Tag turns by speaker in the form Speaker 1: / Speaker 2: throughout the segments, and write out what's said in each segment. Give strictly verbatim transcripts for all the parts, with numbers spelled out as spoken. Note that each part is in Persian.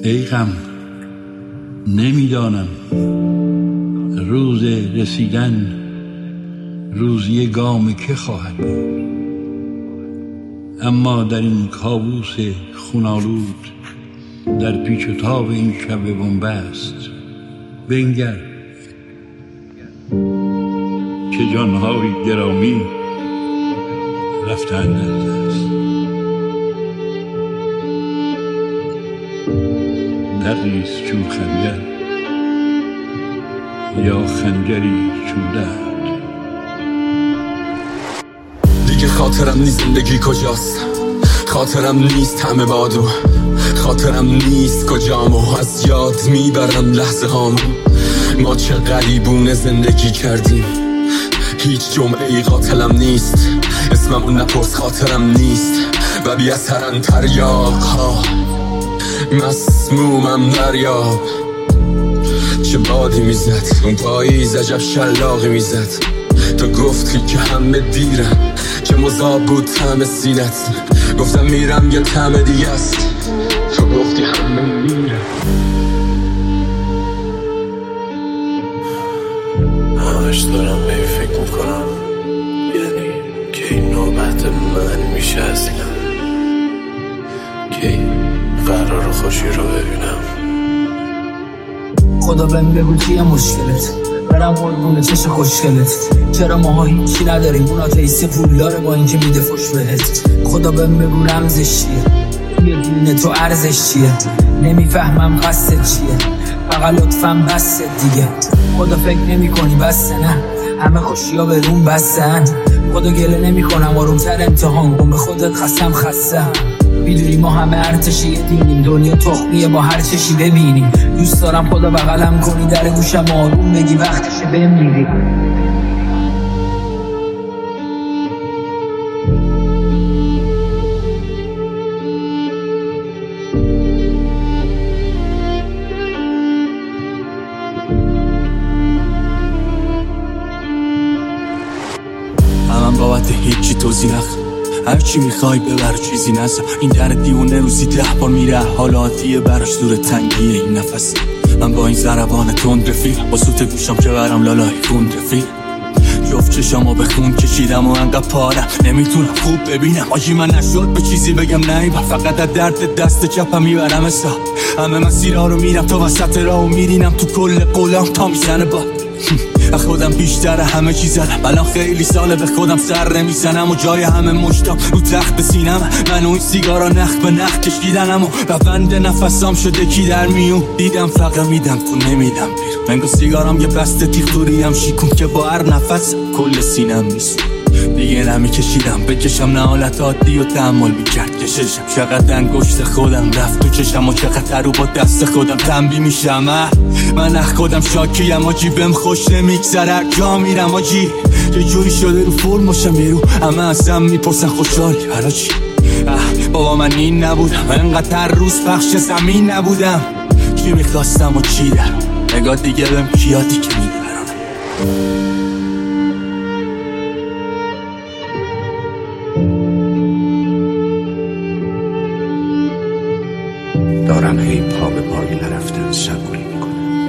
Speaker 1: ای غم نمیدانم روز رسیدن روزی گام که خواهد بود، اما در این کابوس خونالود در پیچ و تاب این شب بنبست بنگر که جانهای گرامی رفتند از دست. دریس چون خنجر یا خنجری چون درد.
Speaker 2: دیگه خاطرم نیست زندگی کجاست، خاطرم نیست همه بادو، خاطرم نیست کجامو از یاد میبرم لحظه هامو. ما چه غریبونه زندگی کردیم، هیچ جمعه ای قاتلم نیست، اسممو نپرس خاطرم نیست و بی اثرن تریاق ها مسمومم دریاب. چه بادی میزد اون پاییز، عجب شلاقی میزد. تو گفتی که همه دیرن، که مذاب بود طعم سینت. گفتم میرم یه طعم دیگه است، تو گفتی همه میرن. همش دارم به فکر میکنم، یعنی که این نوبت من میشه از اینم، که قرار خوشی رو ببینم.
Speaker 3: خدا بهم بگو چیه مشکلت، برم قربون چش خوشگلت. چرا ماها هیچی نداریم، اون آتئیست پول داره با اینکه میده فش بهت. خدا بهم بگو رمزش چیه، توی دین تو ارزش چیه. نمیفهمم قصد چیه، فقط لطفاً بس دیگه. خدا فکر نمی کنی بسته، نه همه خوشی ها به روم بستن. خدا گله نمی کنم آرومتر امتحان کن، به خودت خستم خستم. میدونی ما همه ارتشی یه دینیم، دنیا تخمیه با هر چشی ببینیم. دوست دارم خدا بغلم کنی، در گوشم آروم بگی وقتشه بمیری.
Speaker 2: همم بابت هیچی توضیح نخ، هر چی میخوای ببر چیزی نزا. این در دیونه روزی ده بار میره، حالاتیه براش دور تنگیه این نفس. من با این ضربان تند رفیق، با سوت گوشم که برم لالای کند رفیق. جفت چشامو به خون کشیدم و انقدر پارم نمیتونم خوب ببینم. آجی من نشد به چیزی بگم نیبر، فقط از درد دست چپم میبرم حساب. همه مسیرها رو میرم تا وسط راه و میرینم تو کل قولم تا میزنه با خودم بیشتر همه چی زدم. الان خیلی ساله به خودم سر نمیزنم و جای همه مشتام رو تخت سینم. من اون سیگارا نخ به نخ کشیدنم و روند نفسام شده کی در میون. دیدم فقط میدم تو نمیدم بیرون، منگو سیگارام یه بسته تیختوریم شیکون که با هر نفس کل سینم میسون. دیگه نمی کشیدم بکشم، نه حالت عادی و تحمل میکرد کششم. چقدر انگشت خودم رفت تو چشم و چقدر رو با دست خودم تنبی میشم. من اخ خودم شاکیم آجی، بهم خوش نمیگذره جا میرم آجی. یه جوری شده رو فرماشم یه رو همه ازم میپرسن خوشحالی برا چی. بابا من این نبودم، انقدر روز پخش زمین نبودم. چی میخواستم و چی در نگاه دیگه بهم کیاتی که میدرانه.
Speaker 4: دارم هی پا به پای نرفتن صبوری میکنم،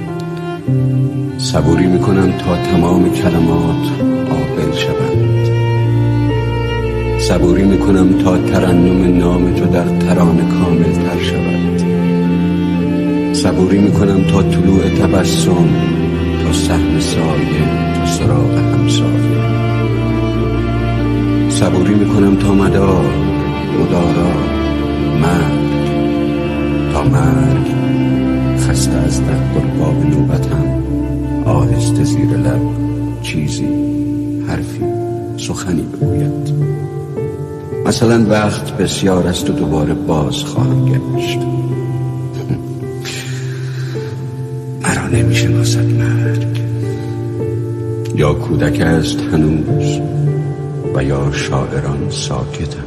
Speaker 4: صبوری میکنم تا تمام کلمات عاقل شوند. صبوری میکنم تا ترنم نام تو در ترانه کامل تر شود. صبوری میکنم تا طلوع تبسم، تا سهم سایه، تا سراغ همسایه. صبوری میکنم تا مدار، مدارا، مرگ، تا مرگ. خسته از در قرباب نوبتم، آهسته زیر لب چیزی، حرفی، سخنی بگوید. مثلا وقت بسیار است و دوباره باز خواهم گشت. مرا نمیشناسد مرگ، یا کودک است هنوز و یا شاعران ساکتم.